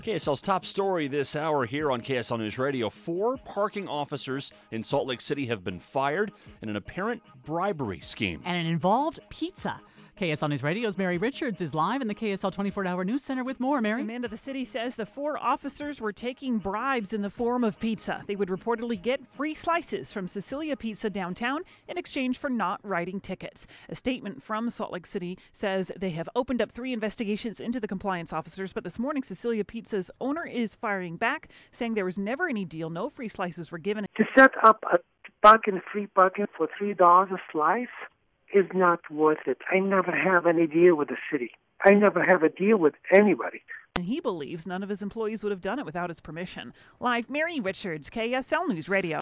KSL's top story this hour here on KSL News Radio. 4 parking officers in Salt Lake City have been fired in an apparent bribery scheme. And it involved pizza. KSL News Radio's Mary Richards is live in the KSL 24-hour news center with more. Mary? Amanda, the city says the 4 officers were taking bribes in the form of pizza. They would reportedly get free slices from Cecilia Pizza downtown in exchange for not writing tickets. A statement from Salt Lake City says they have opened up 3 investigations into the compliance officers, but this morning Cecilia Pizza's owner is firing back, saying there was never any deal. No free slices were given. To set up a free parking for $3 a slice is not worth it. I never have any deal with the city. I never have a deal with anybody. And he believes none of his employees would have done it without his permission. Live, Mary Richards, KSL News Radio.